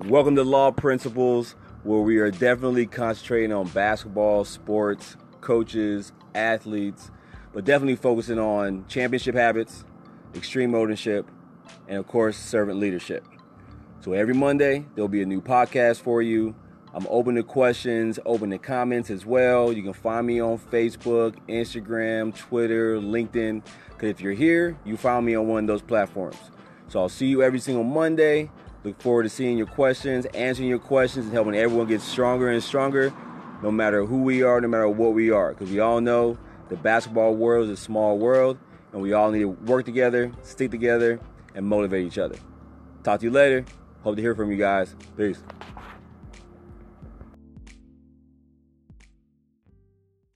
Welcome to Law Principles, where we are definitely concentrating on basketball, sports, coaches, athletes, but definitely focusing on championship habits, extreme ownership, and of course, servant leadership. So every Monday, there'll be a new podcast for you. I'm open to questions, open to comments as well. You can find me on Facebook, Instagram, Twitter, LinkedIn. Because if you're here, you found me on one of those platforms. So I'll see you every single Monday. Look forward to seeing your questions, answering your questions, and helping everyone get stronger and stronger, no matter who we are, no matter what we are. Because we all know the basketball world is a small world, and we all need to work together, stick together, and motivate each other. Talk to you later. Hope to hear from you guys. Peace.